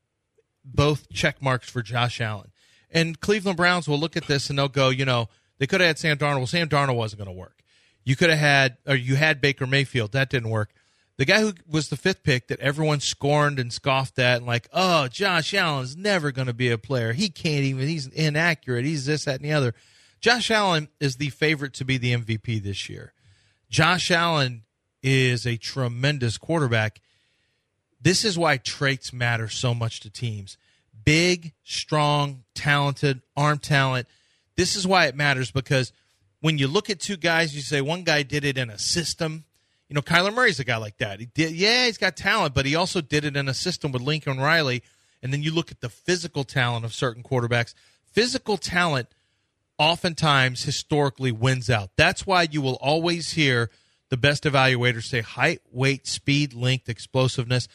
both check marks for Josh Allen. And Cleveland Browns will look at this and they'll go, you know, they could have had Sam Darnold. Well, Sam Darnold wasn't going to work. You could have had, or you had Baker Mayfield. That didn't work. The guy who was the fifth pick that everyone scorned and scoffed at and like, oh, Josh Allen's never going to be a player. He can't even, he's inaccurate. He's this, that, and the other. Josh Allen is the favorite to be the M V P this year. Josh Allen is a tremendous quarterback. This is why traits matter so much to teams. Big, strong, talented, arm talent. This is why it matters, because when you look at two guys, you say one guy did it in a system. You know, Kyler Murray's a guy like that. He did, yeah, he's got talent, but he also did it in a system with Lincoln Riley. And then you look at the physical talent of certain quarterbacks. Physical talent oftentimes historically wins out. That's why you will always hear the best evaluators say height, weight, speed, length, explosiveness,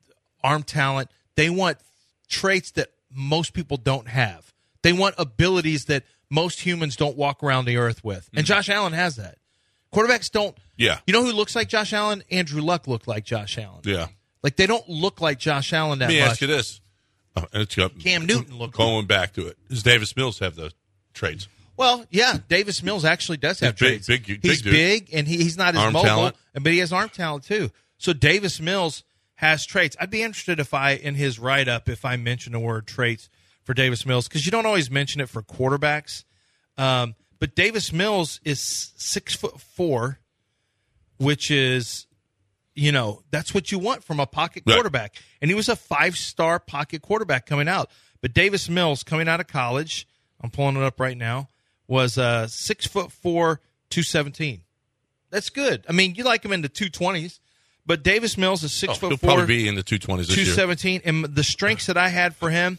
arm talent. They want traits that most people don't have. They want abilities that most humans don't walk around the earth with. And Josh Allen has that. Quarterbacks don't. Yeah. You know who looks like Josh Allen? Andrew Luck looked like Josh Allen. Yeah. Like, they don't look like Josh Allen that Let me much. ask you this. Oh, and it's got, Cam Newton looked Going back to it. Does Davis Mills have those traits? Well, yeah, Davis Mills actually does have He's big, traits. big, big he's dude. big, and he, he's not as Arm mobile, talent. but he has arm talent too. So Davis Mills has traits. I'd be interested if I, in his write-up, if I mention the word traits for Davis Mills, because you don't always mention it for quarterbacks. Um, but Davis Mills is six foot four, which is, you know, that's what you want from a pocket Right. quarterback. And he was a five-star pocket quarterback coming out. But Davis Mills, coming out of college, I'm pulling it up right now, was uh, six foot four, two seventeen. That's good. I mean, you like him in the two twenties, but Davis Mills is six Oh, foot he'll four, probably be in the two twenties this two year. seventeen. And the strengths that I had for him,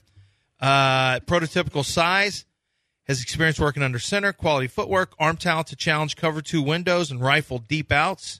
uh, prototypical size, has experience working under center, quality footwork, arm talent to challenge cover two windows and rifle deep outs.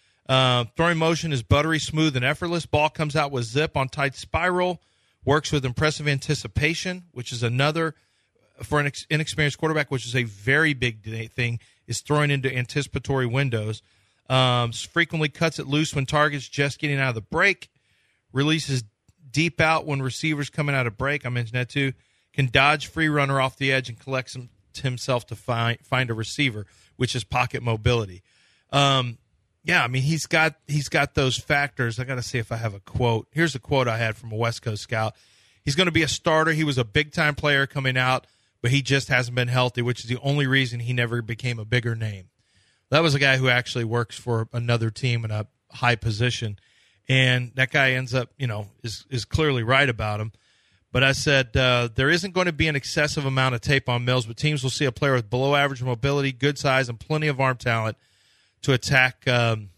Uh, throwing motion is buttery, smooth, and effortless. Ball comes out with zip on tight spiral. Works with impressive anticipation, which is another, for an ex- inexperienced quarterback, which is a very big thing, is throwing into anticipatory windows. Um, frequently cuts it loose when targets just getting out of the break. Releases deep out when receivers coming out of break. I mentioned that too. Can dodge free runner off the edge and collects him, himself to find find a receiver, which is pocket mobility. Um, yeah, I mean he's got he's got those factors. I got to see if I have a quote. Here's a quote I had from a West Coast scout. He's going to be a starter. He was a big time player coming out, but he just hasn't been healthy, which is the only reason he never became a bigger name. That was a guy who actually works for another team in a high position, and that guy ends up, you know, is is clearly right about him. But I said uh, there isn't going to be an excessive amount of tape on Mills, but teams will see a player with below average mobility, good size, and plenty of arm talent to attack um,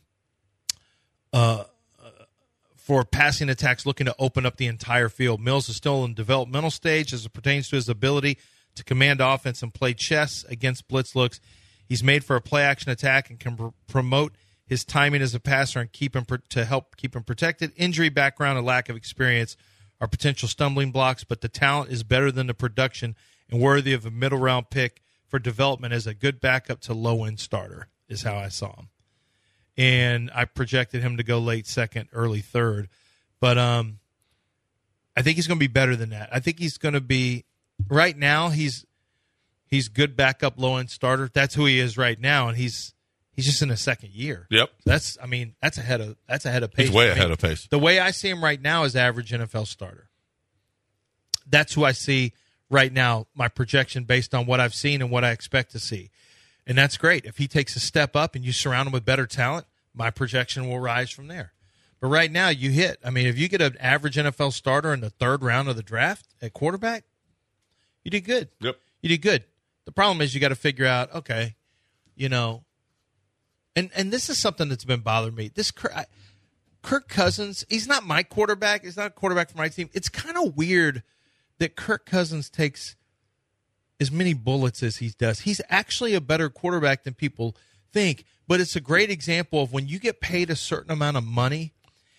uh, for passing attacks looking to open up the entire field. Mills is still in developmental stage as it pertains to his ability to command offense and play chess against blitz looks. He's made for a play-action attack and can pr- promote his timing as a passer and keep him pr- to help keep him protected. Injury background and lack of experience are potential stumbling blocks, but the talent is better than the production and worthy of a middle-round pick for development as a good backup to low-end starter, is how I saw him. And I projected him to go late second, early third. But um, I think he's going to be better than that. I think he's going to be – right now he's he's good backup, low-end starter. That's who he is right now, and he's he's just in his second year. Yep. That's I mean, that's ahead of that's ahead of pace. He's way for me. ahead of pace. The way I see him right now is average N F L starter. That's who I see right now, my projection based on what I've seen and what I expect to see. And that's great. If he takes a step up and you surround him with better talent, my projection will rise from there. But right now, you hit. I mean, if you get an average N F L starter in the third round of the draft at quarterback, you did good. Yep. You did good. The problem is you got to figure out, okay, you know, and and this is something that's been bothering me. This I, Kirk Cousins, he's not my quarterback. He's not a quarterback for my team. It's kind of weird that Kirk Cousins takes as many bullets as he does. He's actually a better quarterback than people think, but it's a great example of when you get paid a certain amount of money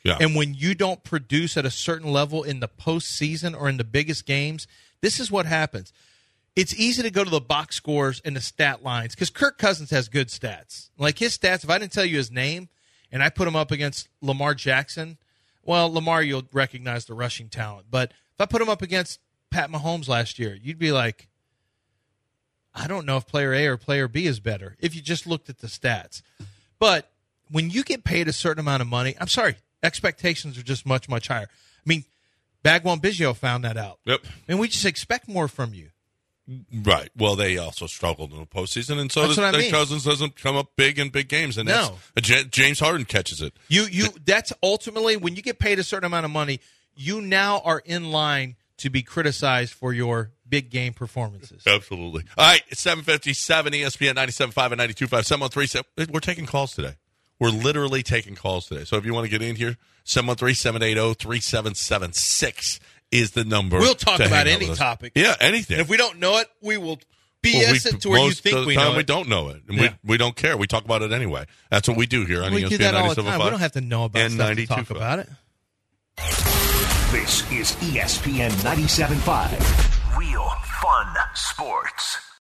Yeah. And when you don't produce at a certain level in the postseason or in the biggest games, this is what happens. It's easy to go to the box scores and the stat lines because Kirk Cousins has good stats. Like his stats, if I didn't tell you his name and I put him up against Lamar Jackson, well, Lamar, you'll recognize the rushing talent. But if I put him up against Pat Mahomes last year, you'd be like, I don't know if player A or player B is better if you just looked at the stats. But when you get paid a certain amount of money, I'm sorry, expectations are just much, much higher. I mean, Bagwell and Biggio found that out. Yep. And we just expect more from you. Right. Well, they also struggled in the postseason, and so That's does what I mean. Cousins doesn't come up big in big games, and No. that's, J- James Harden catches it. You, you. That's ultimately when you get paid a certain amount of money, you now are in line to be criticized for your big game performances. Absolutely. All right, it's seven fifty-seven, E S P N ninety-seven point five and ninety-two point five, seven one three. We're taking calls today. We're literally taking calls today. So if you want to get in here, seven one three, seven eight zero, three seven seven six is the number. We'll talk to about hang out any with us. topic. Yeah, anything. And if we don't know it, we will B S Well, we- it to where you most think of the we time know we it. don't know it. And Yeah. we, we don't care. We talk about it anyway. That's what we do here on We E S do P N that all the ninety-seven point time. five. We don't have to know about and stuff to ninety-two talk point about it. This is E S P N ninety-seven point five. Real fun sports.